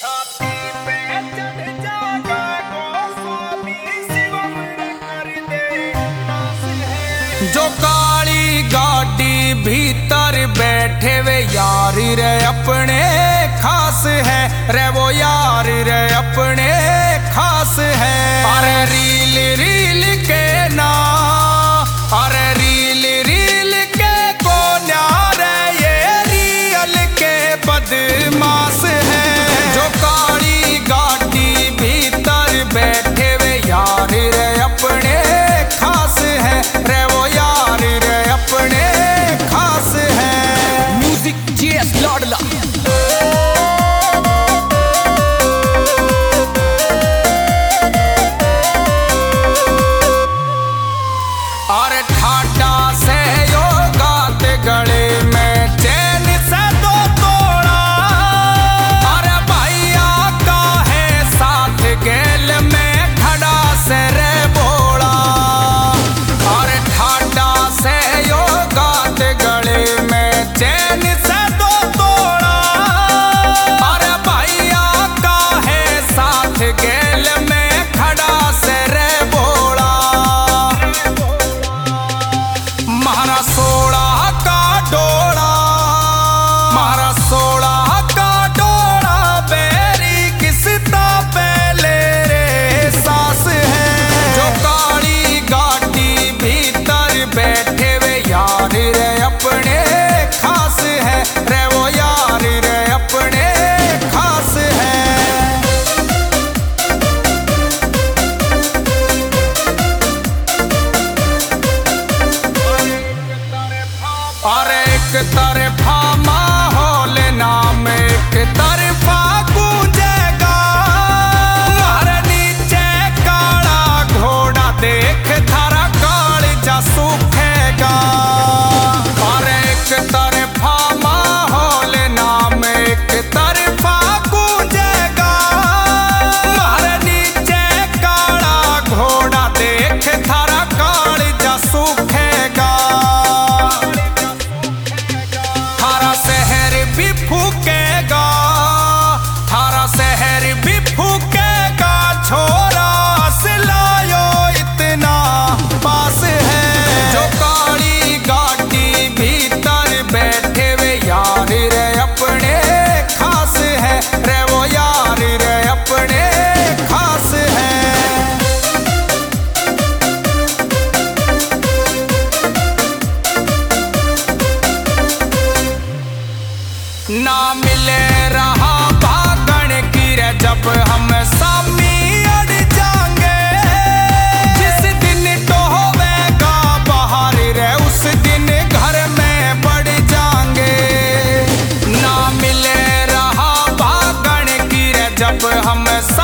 छाती पे चढ़ जागा गोस्वामी शिवम रे कर दे नास है। जो काली गाड़ी भीतर बैठे वे यार रे अपने खास है रे, वो यार रे अपने खास है। अरे रील रील के ना, अरे रील रील के को न्यारे ये रियल के बदमाश है। जो काली गाड़ी भीतर बैठे वे यार रे अपने खास है रे, वो यार रे अपने खास है। म्यूजिक जीएस लाडला। अरे ठाटा से यो गाते गले में चैन से दो तोड़ा। अरे भैया का है साथ गेल में खड़ा से रे बोला। अरे ठाटा से यो गाते गले में चैन से दो तोड़ा। अरे भैया का है साथ गेल में खड़ा से रे बोला। महारा 16 का डोला, महारा 16 का डोला बेरी किसता पहले रे सास है। जो काली गाड़ी भीतर बैठे वे यार रे अपने खास है रे, वो यार रे अपने खास है। अरे एक तरफा माहौल नाम एक तरफा गूंजेगा। मारे नीचे काला घोड़ा देख थारा कालजा सूखेगा। अरे एक तरफा माहौल नाम एक तरफा गूंजेगा। मारे नीचे काला घोड़ा देख थारा कालजा सूखेगा। थारा शहर भी फूकेगा, थारा शहर भी फूकेगा। छोरा सिलायो इतना पास है। जो काली गाड़ी भीतर बैठे वे यार रे अपने खास है रे, वो यार रे अपने खास है। ना मिले रहा भागण की रे जब हम सामी अड़ जाएंगे। जिस दिन टोवेगा बाहर रे उस दिन घर में बढ़ जाएंगे। ना मिले रहा भागण की रे जब हम